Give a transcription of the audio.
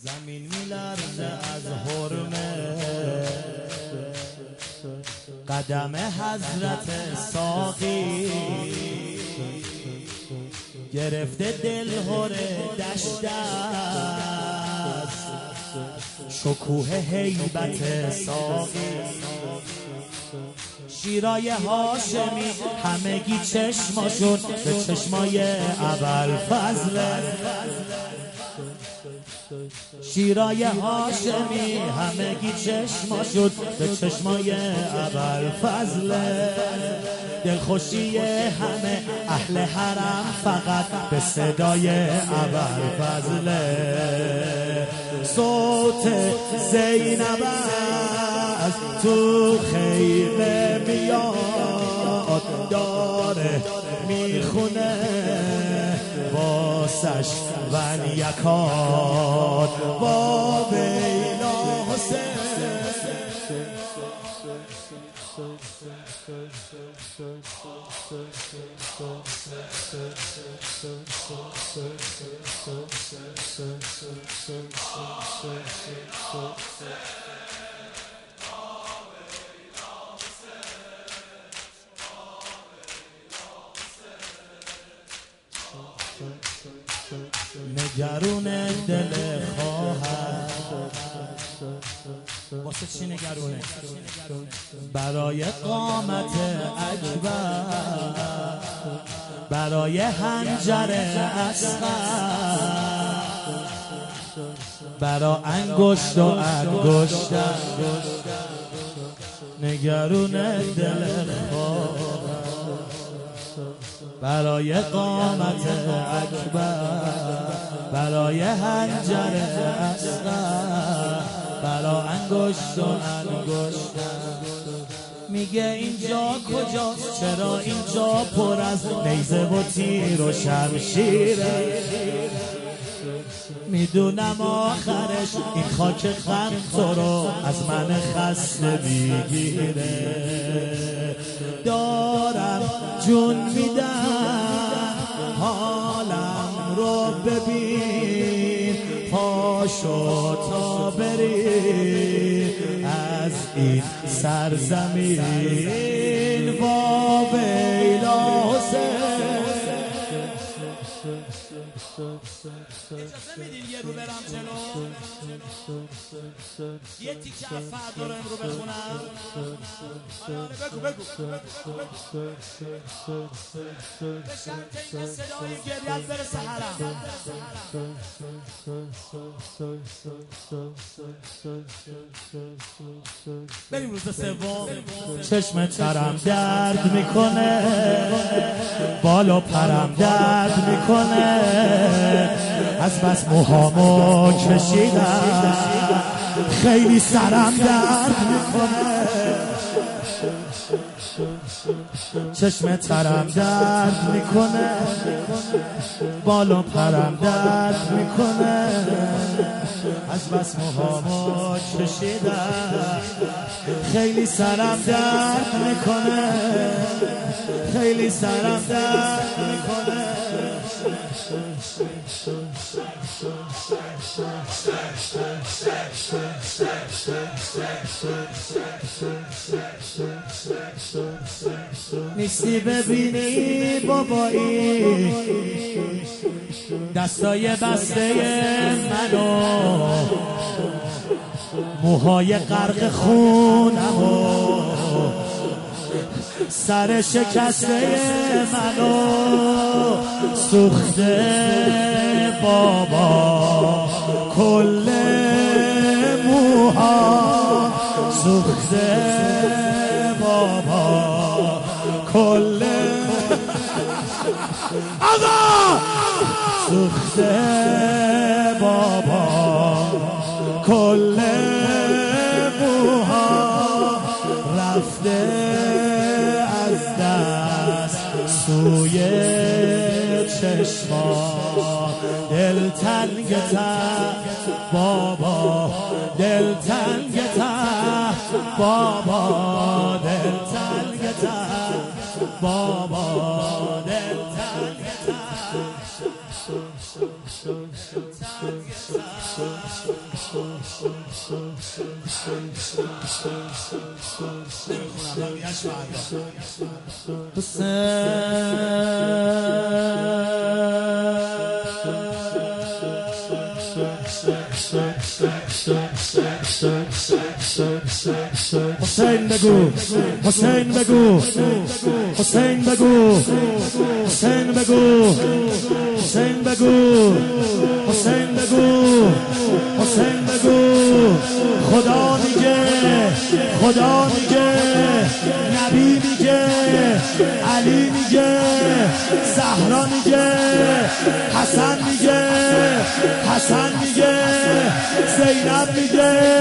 زمین میلرزه از حرمه قدم حضرت ساقی گرفته دل هر دشت است شکوه هیبت ساقی شیرای هاشمی همگی چشماشون به چشمای ابوالفضل شیرای هاشمی همگی چشماشون به چشمای ابوالفضل دلخوشی همه اهل حرم فقط به صدای ابوالفضل صوت زینب از تو خیمه میاد داره میخونه واسش ون یکاد با ویلا حسین نگرون دل خواهر واسه چی نگرونه؟ برای قامت اکبر برای حنجر اصغر برای انگشت و انگشتر نگرون دل خواهر برای قامت اکبر برای حنجر اصغر برای انگشت و انگشتر میگه اینجا کجاست چرا اینجا پر از نیزه و تیر و شمشیره میدونم آخرش این خاک خم تو رو از من خسته میگیره دارم جون میدم حالم رو ببین پاشو تا بری از این سرزمین با ویلا حسین اجازه میدین یه رو برم جلو یه تیکه از فردا رو امرو بخونم بگو به شرط این صدای گریت برسه حرم بریم روز سوم چشم ترم درد میکنه بالا پرم درد میکنه از بس موهامو کشیدم خیلی سرم درد میکنه چشم ترم درد میکنه بالا پرم درد میکنه از بس موهامو کشیدم خیلی سرم درد میکنه خیلی سرم درد میکنه نیستی ببینی بابایی دستای بسته منو موهای غرق خونمو سر شکسته منو سوخته بابا کل موها سوخته بابا کل آقا سوخته بابا کل موها رفته از دست سوی چشما دلتنگتر بابا دلتنگتر بابا دلتنگتر بابا دلتنگتر حسین بگو، حسین بگو، حسین بگو، حسین بگو، حسین بگو، حسین بگو، حسین بگو. خدا میگه، خدا میگه، نبی میگه، علی میگه، زهرا میگه، حسن میگه، حسن میگه، زینب میگه.